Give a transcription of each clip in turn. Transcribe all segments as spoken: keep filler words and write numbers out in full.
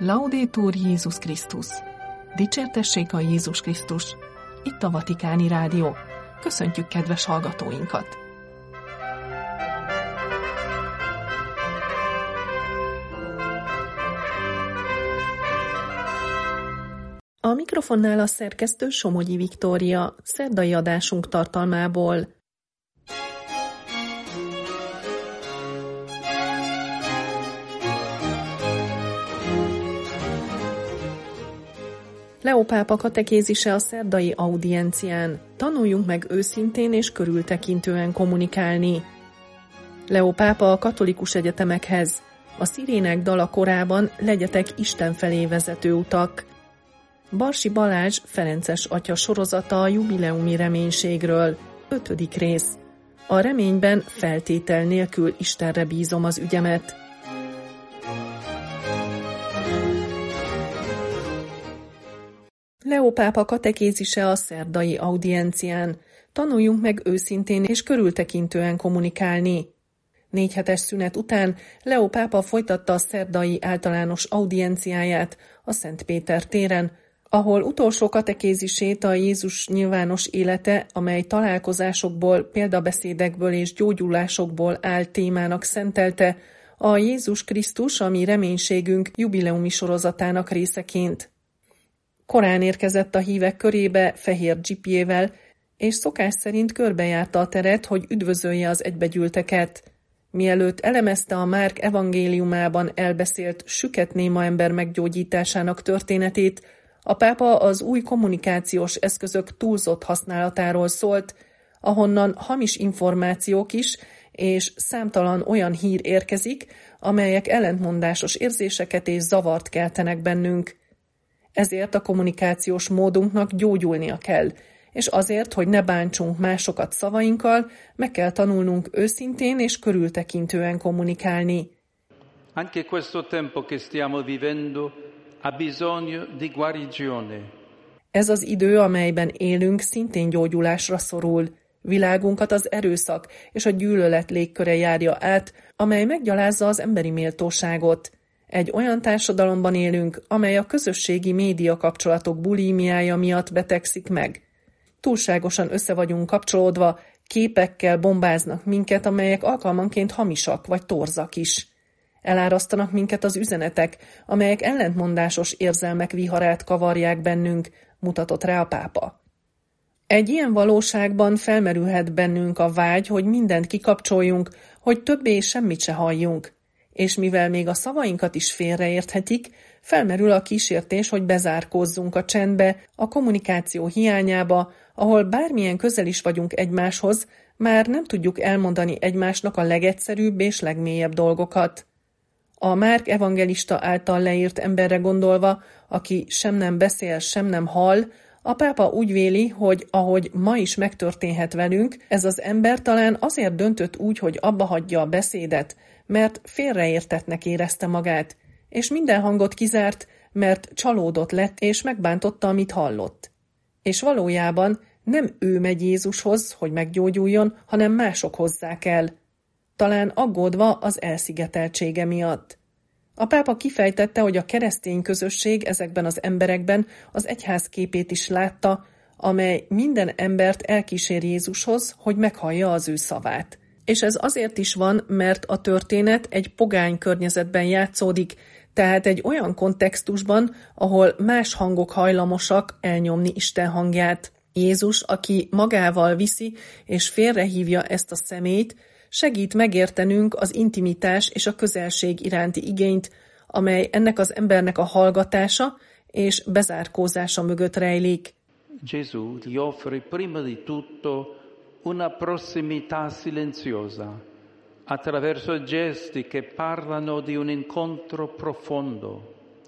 Laudetur Jézus Krisztus! Dicsértessék a Jézus Krisztus! Itt a Vatikáni Rádió. Köszöntjük kedves hallgatóinkat! A mikrofonnál a szerkesztő Somogyi Viktória, szerdai adásunk tartalmából. Leó pápa katekézise a szerdai audiencián. Tanuljunk meg őszintén és körültekintően kommunikálni. Leó pápa a katolikus egyetemekhez. A szirének dala korában legyetek Isten felé vezető utak. Barsi Balázs Ferences atya sorozata a jubileumi reménységről. Ötödik rész. A reményben feltétel nélkül Istenre bízom az ügyemet. Leó pápa katekézise a szerdai audiencián. Tanuljunk meg őszintén és körültekintően kommunikálni. Négy hetes szünet után Leó pápa folytatta a szerdai általános audienciáját a Szent Péter téren, ahol utolsó katekézisét a Jézus nyilvános élete, amely találkozásokból, példabeszédekből és gyógyulásokból áll témának szentelte, a Jézus Krisztus, a mi reménységünk jubileumi sorozatának részeként. Korán érkezett a hívek körébe fehér dzsipjével, és szokás szerint körbejárta a teret, hogy üdvözölje az egybegyűlteket. Mielőtt elemezte a Márk evangéliumában elbeszélt süket néma ember meggyógyításának történetét, a pápa az új kommunikációs eszközök túlzott használatáról szólt, ahonnan hamis információk is és számtalan olyan hír érkezik, amelyek ellentmondásos érzéseket és zavart keltenek bennünk. Ezért a kommunikációs módunknak gyógyulnia kell, és azért, hogy ne bántsunk másokat szavainkkal, meg kell tanulnunk őszintén és körültekintően kommunikálni. Anche questo tempo che stiamo vivendo ha bisogno di guarigione. Ez az idő, amelyben élünk, szintén gyógyulásra szorul. Világunkat az erőszak és a gyűlölet légköre járja át, amely meggyalázza az emberi méltóságot. Egy olyan társadalomban élünk, amely a közösségi média kapcsolatok bulímiája miatt betegszik meg. Túlságosan össze vagyunk kapcsolódva, képekkel bombáznak minket, amelyek alkalmanként hamisak vagy torzak is. Elárasztanak minket az üzenetek, amelyek ellentmondásos érzelmek viharát kavarják bennünk, mutatott rá a pápa. Egy ilyen valóságban felmerülhet bennünk a vágy, hogy mindent kikapcsoljunk, hogy többé semmit se halljunk. És mivel még a szavainkat is félreérthetik, felmerül a kísértés, hogy bezárkózzunk a csendbe, a kommunikáció hiányába, ahol bármilyen közel is vagyunk egymáshoz, már nem tudjuk elmondani egymásnak a legegyszerűbb és legmélyebb dolgokat. A Márk evangelista által leírt emberre gondolva, aki sem nem beszél, sem nem hall, a pápa úgy véli, hogy ahogy ma is megtörténhet velünk, ez az ember talán azért döntött úgy, hogy abba hagyja a beszédet, mert félreértettnek érezte magát, és minden hangot kizárt, mert csalódott lett és megbántotta, amit hallott. És valójában nem ő megy Jézushoz, hogy meggyógyuljon, hanem mások hozzák el, talán aggódva az elszigeteltsége miatt. A pápa kifejtette, hogy a keresztény közösség ezekben az emberekben az egyház képét is látta, amely minden embert elkísér Jézushoz, hogy meghallja az ő szavát. És ez azért is van, mert a történet egy pogány környezetben játszódik, tehát egy olyan kontextusban, ahol más hangok hajlamosak elnyomni Isten hangját. Jézus, aki magával viszi és félrehívja ezt a személyt, segít megértenünk az intimitás és a közelség iránti igényt, amely ennek az embernek a hallgatása és bezárkózása mögött rejlik. Gesù ti offre prima di tutto una prossimità silenziosa, attraverso gesti che parlano di un incontro profondo.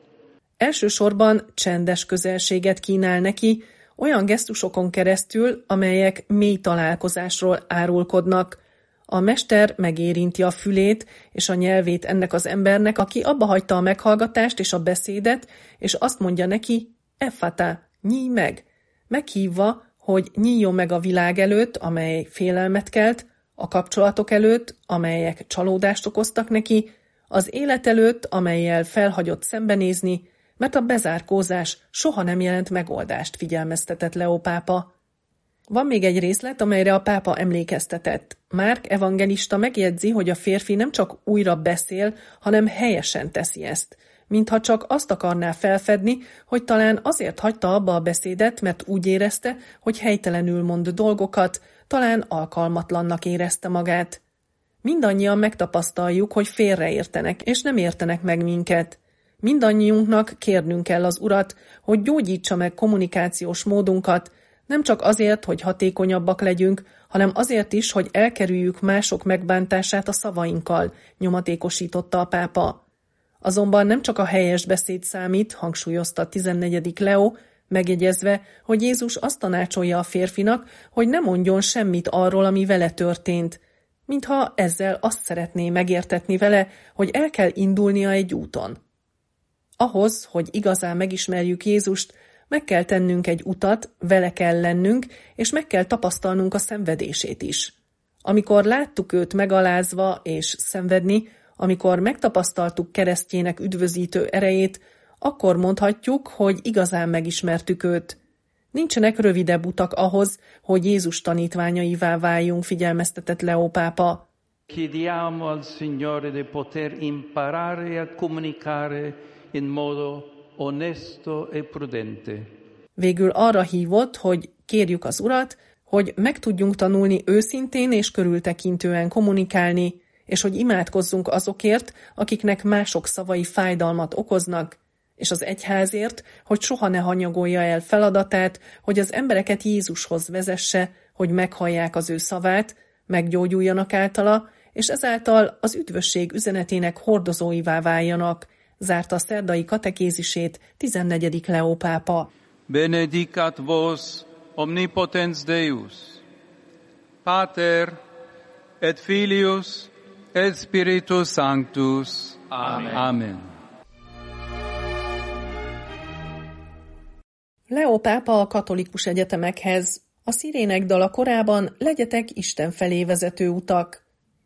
Elsősorban csendes közelséget kínál neki, olyan gesztusokon keresztül, amelyek mély találkozásról árulkodnak. A mester megérinti a fülét és a nyelvét ennek az embernek, aki abbahagyta a meghallgatást és a beszédet, és azt mondja neki, Ephata, nyíj meg, meghívva, hogy nyíljon meg a világ előtt, amely félelmet kelt, a kapcsolatok előtt, amelyek csalódást okoztak neki, az élet előtt, amellyel felhagyott szembenézni, mert a bezárkózás soha nem jelent megoldást, figyelmeztetett Leó pápa. Van még egy részlet, amelyre a pápa emlékeztetett. Márk evangelista megjegyzi, hogy a férfi nem csak újra beszél, hanem helyesen teszi ezt, mintha csak azt akarná felfedni, hogy talán azért hagyta abba a beszédet, mert úgy érezte, hogy helytelenül mond dolgokat, talán alkalmatlannak érezte magát. Mindannyian megtapasztaljuk, hogy félreértenek, és nem értenek meg minket. Mindannyiunknak kérnünk kell az Urat, hogy gyógyítsa meg kommunikációs módunkat, nem csak azért, hogy hatékonyabbak legyünk, hanem azért is, hogy elkerüljük mások megbántását a szavainkkal, nyomatékosította a pápa. Azonban nem csak a helyes beszéd számít, hangsúlyozta tizennegyedik Leó, megjegyezve, hogy Jézus azt tanácsolja a férfinak, hogy ne mondjon semmit arról, ami vele történt, mintha ezzel azt szeretné megértetni vele, hogy el kell indulnia egy úton. Ahhoz, hogy igazán megismerjük Jézust, meg kell tennünk egy utat, vele kell lennünk, és meg kell tapasztalnunk a szenvedését is. Amikor láttuk őt megalázva és szenvedni, amikor megtapasztaltuk keresztjének üdvözítő erejét, akkor mondhatjuk, hogy igazán megismertük őt. Nincsenek rövidebb utak ahhoz, hogy Jézus tanítványaivá váljunk, figyelmeztetett Leó pápa. Chiediamo al Signore di poter imparare a comunicare in modo onesto e prudente. Végül arra hívott, hogy kérjük az Urat, hogy meg tudjunk tanulni őszintén és körültekintően kommunikálni, és hogy imádkozzunk azokért, akiknek mások szavai fájdalmat okoznak, és az egyházért, hogy soha ne hanyagolja el feladatát, hogy az embereket Jézushoz vezesse, hogy meghallják az ő szavát, meggyógyuljanak általa, és ezáltal az üdvösség üzenetének hordozóivá váljanak, zárta a szerdai katekézisét tizennegyedik Leó pápa. Benedicat vos omnipotens Deus, Pater et Filius et Spiritus Sanctus. Amen. Amen. Leó pápa a katolikus egyetemekhez. A szirének dala korában legyetek Isten felé vezető utak.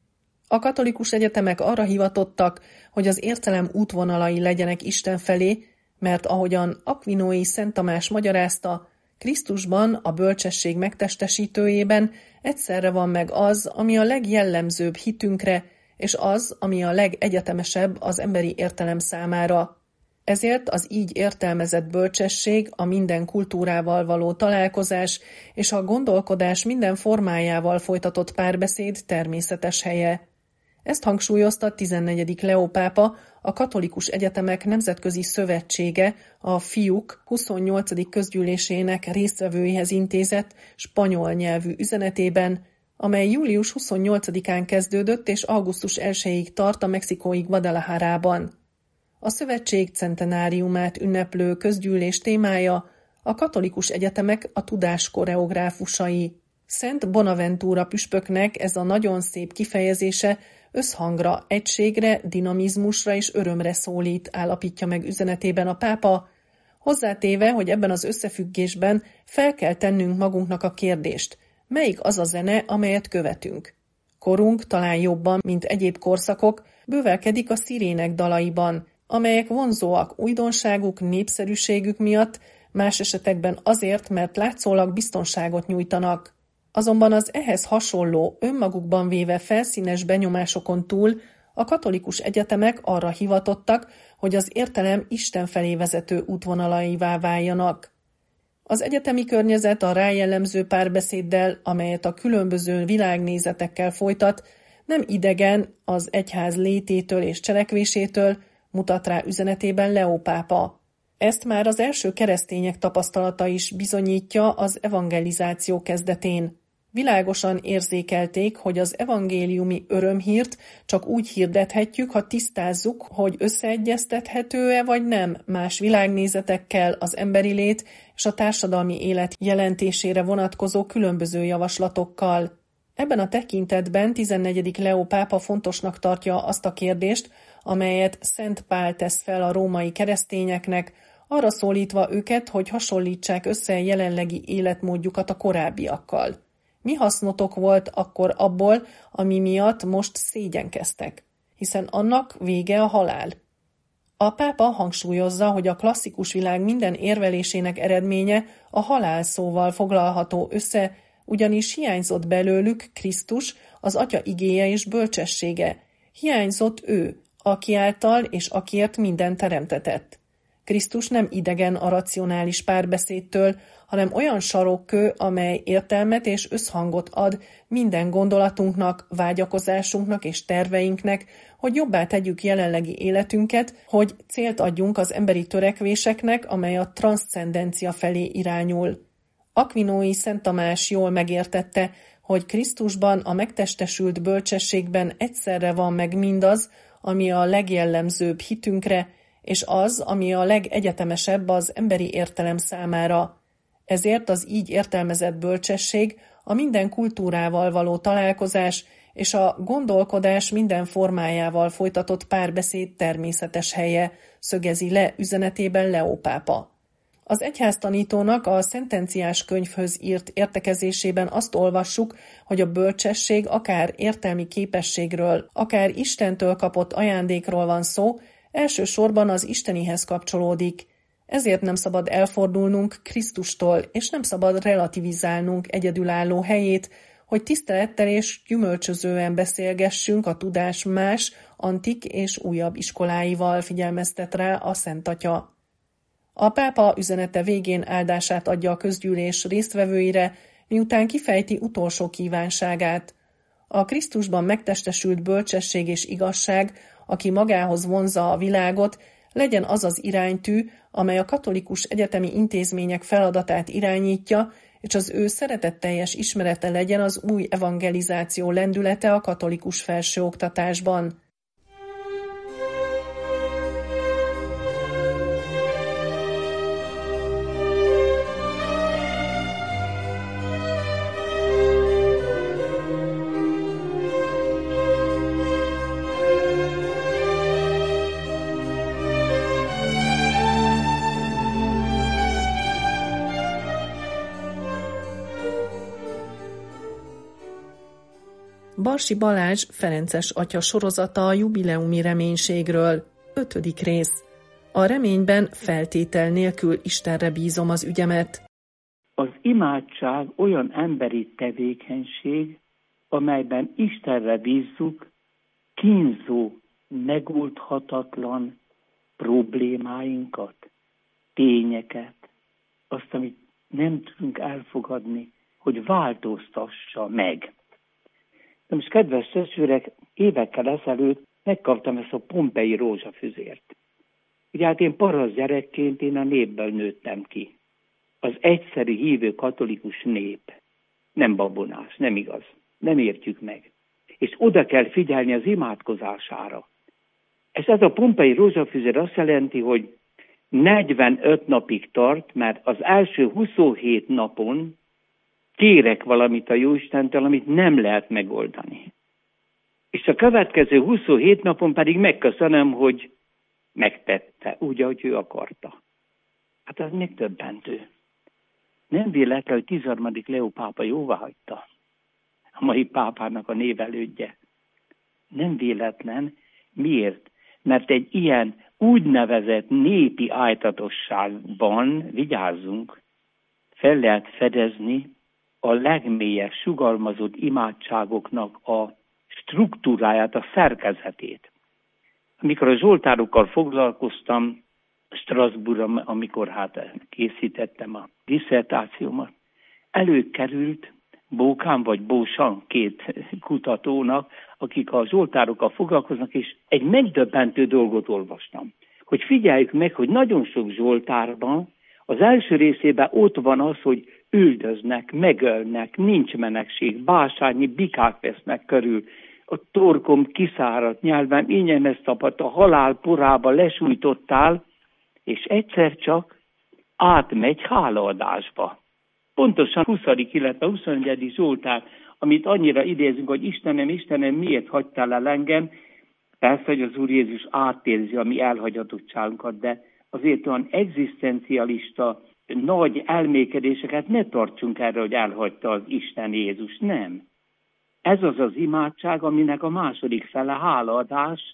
A katolikus egyetemek arra hivatottak, hogy az értelem útvonalai legyenek Isten felé, mert ahogyan Aquinói Szent Tamás magyarázta, Krisztusban, a bölcsesség megtestesítőjében egyszerre van meg az, ami a legjellemzőbb hitünkre, és az, ami a legegyetemesebb az emberi értelem számára. Ezért az így értelmezett bölcsesség, a minden kultúrával való találkozás és a gondolkodás minden formájával folytatott párbeszéd természetes helye. Ezt hangsúlyozta tizennegyedik Leó pápa, a Katolikus Egyetemek Nemzetközi Szövetsége, a fiúk huszonnyolcadik közgyűlésének résztvevőihez intézett spanyol nyelvű üzenetében, amely július huszonnyolcadikán kezdődött és augusztus elsejéig tart a mexikói Guadalajarában. A szövetség centenáriumát ünneplő közgyűlés témája a katolikus egyetemek a tudás koreográfusai. Szent Bonaventura püspöknek ez a nagyon szép kifejezése összhangra, egységre, dinamizmusra és örömre szólít, állapítja meg üzenetében a pápa, hozzátéve, hogy ebben az összefüggésben fel kell tennünk magunknak a kérdést, melyik az a zene, amelyet követünk. Korunk talán jobban, mint egyéb korszakok, bővelkedik a szirének dalaiban, amelyek vonzóak újdonságuk, népszerűségük miatt, más esetekben azért, mert látszólag biztonságot nyújtanak. Azonban az ehhez hasonló, önmagukban véve felszínes benyomásokon túl a katolikus egyetemek arra hivatottak, hogy az értelem Isten felé vezető útvonalaivá váljanak. Az egyetemi környezet a rájellemző párbeszéddel, amelyet a különböző világnézetekkel folytat, nem idegen az egyház lététől és cselekvésétől, mutat rá üzenetében Leó pápa. Ezt már az első keresztények tapasztalata is bizonyítja az evangelizáció kezdetén. Világosan érzékelték, hogy az evangéliumi örömhírt csak úgy hirdethetjük, ha tisztázzuk, hogy összeegyeztethető-e vagy nem más világnézetekkel az emberi lét és a társadalmi élet jelentésére vonatkozó különböző javaslatokkal. Ebben a tekintetben tizennegyedik Leó pápa fontosnak tartja azt a kérdést, amelyet Szent Pál tesz fel a római keresztényeknek, arra szólítva őket, hogy hasonlítsák össze jelenlegi életmódjukat a korábbiakkal. Mi hasznotok volt akkor abból, ami miatt most szégyenkeztek, hiszen annak vége a halál. A pápa hangsúlyozza, hogy a klasszikus világ minden érvelésének eredménye a halál szóval foglalható össze, ugyanis hiányzott belőlük Krisztus, az Atya igéje és bölcsessége. Hiányzott ő, aki által és akiért minden teremtetett. Krisztus nem idegen a racionális párbeszédtől, hanem olyan sarokkő, amely értelmet és összhangot ad minden gondolatunknak, vágyakozásunknak és terveinknek, hogy jobbá tegyük jelenlegi életünket, hogy célt adjunk az emberi törekvéseknek, amely a transzcendencia felé irányul. Aquinói Szent Tamás jól megértette, hogy Krisztusban, a megtestesült bölcsességben egyszerre van meg mindaz, ami a legjellemzőbb hitünkre, és az, ami a legegyetemesebb az emberi értelem számára. Ezért az így értelmezett bölcsesség, a minden kultúrával való találkozás és a gondolkodás minden formájával folytatott párbeszéd természetes helye, szögezi le üzenetében Leó pápa. Az egyháztanítónak a szentenciás könyvhöz írt értekezésében azt olvassuk, hogy a bölcsesség akár értelmi képességről, akár Istentől kapott ajándékról van szó, elsősorban az istenihez kapcsolódik. Ezért nem szabad elfordulnunk Krisztustól, és nem szabad relativizálnunk egyedülálló helyét, hogy tisztelettel és gyümölcsözően beszélgessünk a tudás más, antik és újabb iskoláival, figyelmeztet rá a Szent Atya. A pápa üzenete végén áldását adja a közgyűlés résztvevőire, miután kifejti utolsó kívánságát. A Krisztusban megtestesült bölcsesség és igazság, aki magához vonzza a világot, legyen az az iránytű, amely a katolikus egyetemi intézmények feladatát irányítja, és az ő szeretetteljes ismerete legyen az új evangelizáció lendülete a katolikus felsőoktatásban. Barsi Balázs Ferences atya sorozata a jubileumi reménységről, ötödik rész. A reményben feltétel nélkül Istenre bízom az ügyemet. Az imádság olyan emberi tevékenység, amelyben Istenre bízzuk kínzó, megoldhatatlan problémáinkat, tényeket, azt, amit nem tudunk elfogadni, hogy változtassa meg. De most, kedves testvérek, évekkel ezelőtt megkaptam ezt a pompei rózsafüzért. Ugye hát én parasz gyerekként én a népből nőttem ki. Az egyszerű hívő katolikus nép. Nem babonás, nem igaz. Nem értjük meg. És oda kell figyelni az imádkozására. És ez a pompei rózsafüzér azt jelenti, hogy negyvenöt napig tart, mert az első huszonhét napon kérek valamit a Jóistentől, amit nem lehet megoldani. És a következő huszonhét napon pedig megköszönöm, hogy megtette, úgy, ahogy ő akarta. Hát ez még többentő. Nem véletlen, hogy tizenharmadik Leó pápa jóváhagyta. A mai pápának a névelődje. Nem véletlen. Miért? Mert egy ilyen úgynevezett népi ájtatosságban, vigyázzunk, fel lehet fedezni a legmélyebb sugalmazott imádságoknak a struktúráját, a szerkezetét. Amikor a zsoltárokkal foglalkoztam Strasbourgban, amikor hát készítettem a disszertációmat, előkerült Bókán vagy Bósan, két kutatónak, akik a zsoltárokkal foglalkoznak, és egy megdöbbentő dolgot olvastam. Hogy figyeljük meg, hogy nagyon sok zsoltárban az első részében ott van az, hogy üldöznek, megölnek, nincs menegség, básányi bikák vesznek körül, a torkom kiszáradt, nyelvem ingyenes tapadt, a halál porába lesújtottál, és egyszer csak átmegy hálaadásba. Pontosan huszadik illetve huszonegyedik Zsoltár, amit annyira idézünk, hogy Istenem, Istenem, miért hagytál el engem? Persze, hogy az Úr Jézus átérzi a mi elhagyatottságunkat, de azért olyan egzisztencialista, nagy elmékedéseket ne tartsunk erre, hogy elhagyta az Isten Jézus. Nem. Ez az az imádság, aminek a második fele hálaadás,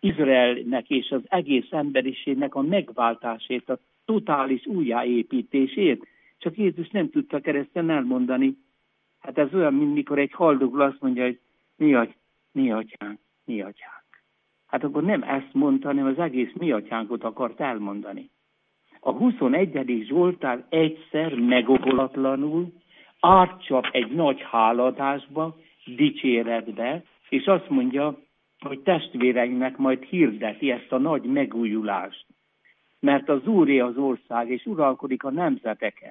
Izraelnek és az egész emberiségnek a megváltásét, a totális újjáépítését. Csak Jézus nem tudta kereszten elmondani. Hát ez olyan, mint mikor egy haldokló azt mondja, hogy mi, aty, mi atyánk, mi atyánk. Hát akkor nem ezt mondta, hanem az egész mi atyánkot akart elmondani. A huszonegyedik Zsoltár egyszer megokolatlanul átcsap egy nagy háladásba, dicséretbe, és azt mondja, hogy testvéreinknek majd hirdeti ezt a nagy megújulást. Mert az Úré az ország, és uralkodik a nemzeteken.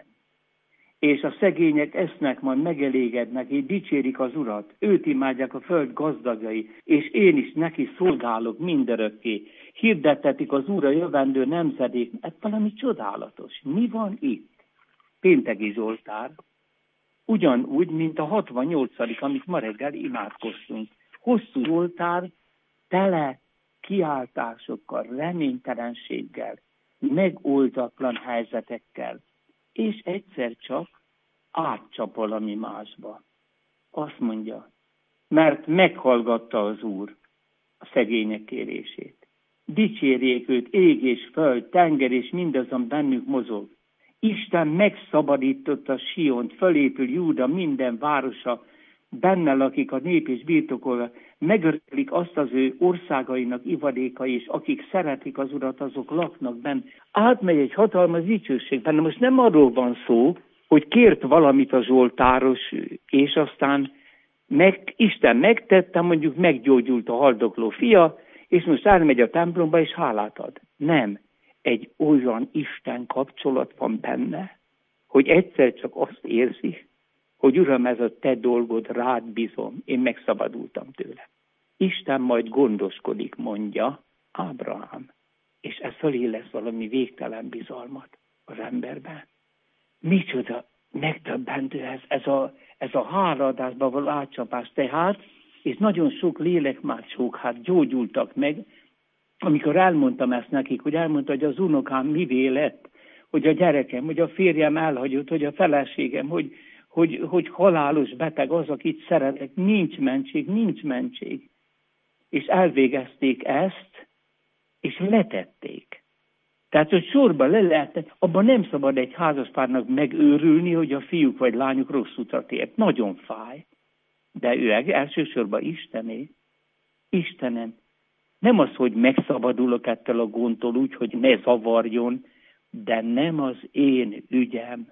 És a szegények esznek, majd megelégednek, és dicsérik az Urat. Őt imádják a föld gazdagai, és én is neki szolgálok mindörökké. Hirdettetik az Úr a jövendő nemzedék. Ez valami csodálatos. Mi van itt? Pénteki Zsoltár. Ugyanúgy, mint a hatvannyolcadik, amit ma reggel imádkoztunk. Hosszú Zsoltár, tele kiáltásokkal, reménytelenséggel, megoldatlan helyzetekkel, és egyszer csak átcsap valami másba. Azt mondja, mert meghallgatta az Úr a szegények kérését. Dicsérjék őt ég és föld, tenger és mindazon bennük mozog. Isten megszabadította Siont, fölépül Júda minden városa, benne lakik a nép és birtokolva, megöröklik azt az ő országainak ivadékai, és akik szeretik az Urat, azok laknak benne. Átmegy egy hatalmas dicsőségben. Most nem arról van szó, hogy kért valamit a zsoltáros, és aztán meg, Isten megtette, mondjuk meggyógyult a haldokló fia, és most elmegy a templomba, és hálát ad. Nem. Egy olyan Isten kapcsolat van benne, hogy egyszer csak azt érzi, hogy Uram, ez a te dolgod, rád bízom, én megszabadultam tőle. Isten majd gondoskodik, mondja Ábrahám, és ez fölé lesz valami végtelen bizalmat az emberben. Micsoda megdöbbentő ez, ez a, ez a hálaadásban való átcsapás. Tehát, és nagyon sok lélekmácsók hát gyógyultak meg, amikor elmondtam ezt nekik, hogy elmondta, hogy az unokám mivé lett, hogy a gyerekem, hogy a férjem elhagyott, hogy a feleségem, hogy Hogy, hogy halálos beteg az, akit szeretek, nincs mentség, nincs mentség. És elvégezték ezt, és letették. Tehát, hogy sorba le lehetne, abban nem szabad egy házaspárnak megőrülni, hogy a fiúk vagy lányuk rossz utat ért. Nagyon fáj. De ő elsősorban Istené. Istenem, nem az, hogy megszabadulok ettől a gondtól úgy, hogy ne zavarjon, de nem az én ügyem.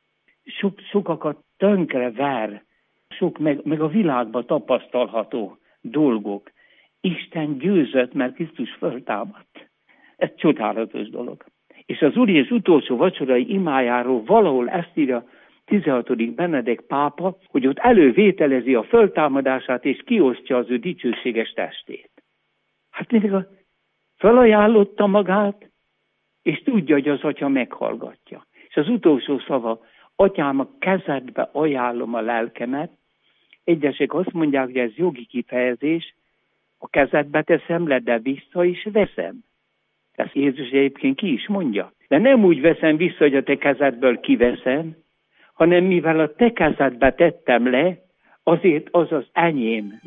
Sok, sokakat tönkre ver, sok meg, meg a világban tapasztalható dolgok. Isten győzött, mert Krisztus föltámadt. Ez csodálatos dolog. És az Úr Jézus utolsó vacsorai imájáról valahol ezt írja tizenhatodik Benedek pápa, hogy ott elővételezi a föltámadását, és kiosztja az ő dicsőséges testét. Hát mindig a felajánlotta magát, és tudja, hogy az Atya meghallgatja. És az utolsó szava, Atyám, a kezedbe ajánlom a lelkemet. Egyesek azt mondják, hogy ez jogi kifejezés, a kezedbe teszem le, de vissza is veszem. Ezt Jézus egyébként ki is mondja. De nem úgy veszem vissza, hogy a te kezedből kiveszem, hanem mivel a te kezedbe tettem le, azért az az enyém.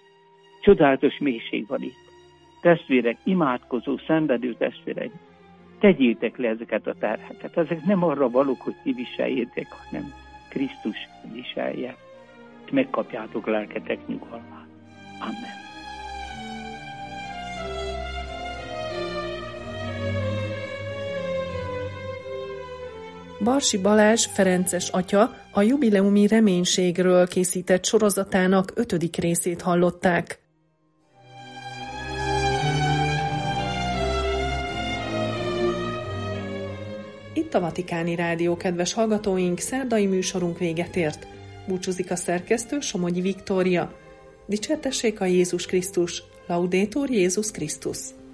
Csodálatos mélység van itt. Testvérek, imádkozó, szenvedő testvérek, tegyétek le ezeket a terheket. Ezek nem arra valók, hogy ti viseljétek, hanem Krisztus viselje. És megkapjátok lelketek nyugalmát. Amen. Barsi Balázs ferences atya a jubileumi reménységről készített sorozatának ötödik részét hallották. Itt a Vatikáni Rádió, kedves hallgatóink, szerdai műsorunk véget ért. Búcsúzik a szerkesztő, Somogyi Viktória. Dicsértessék a Jézus Krisztus, Laudetur Jézus Krisztus.